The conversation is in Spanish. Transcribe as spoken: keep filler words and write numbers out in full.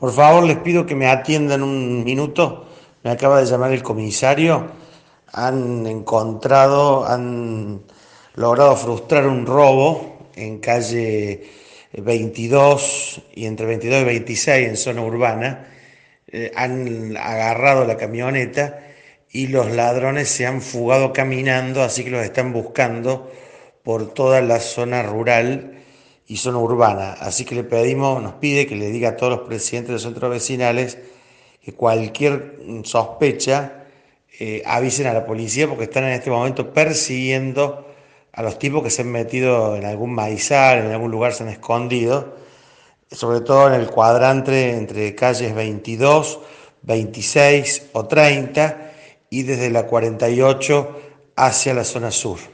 Por favor, les pido que me atiendan un minuto. Me acaba de llamar el comisario. Han encontrado, han logrado frustrar un robo en calle veintidós y entre veintidós y veintiséis en zona urbana. Eh, han agarrado la camioneta y los ladrones se han fugado caminando, así que los están buscando por toda la zona rural y zona urbana. Así que le pedimos, nos pide que le diga a todos los presidentes de los centros vecinales que cualquier sospecha eh, avisen a la policía porque están en este momento persiguiendo a los tipos que se han metido en algún maizal, en algún lugar se han escondido, sobre todo en el cuadrante entre calles veintidós, veintiséis o treinta y desde la cuarenta y ocho hacia la zona sur.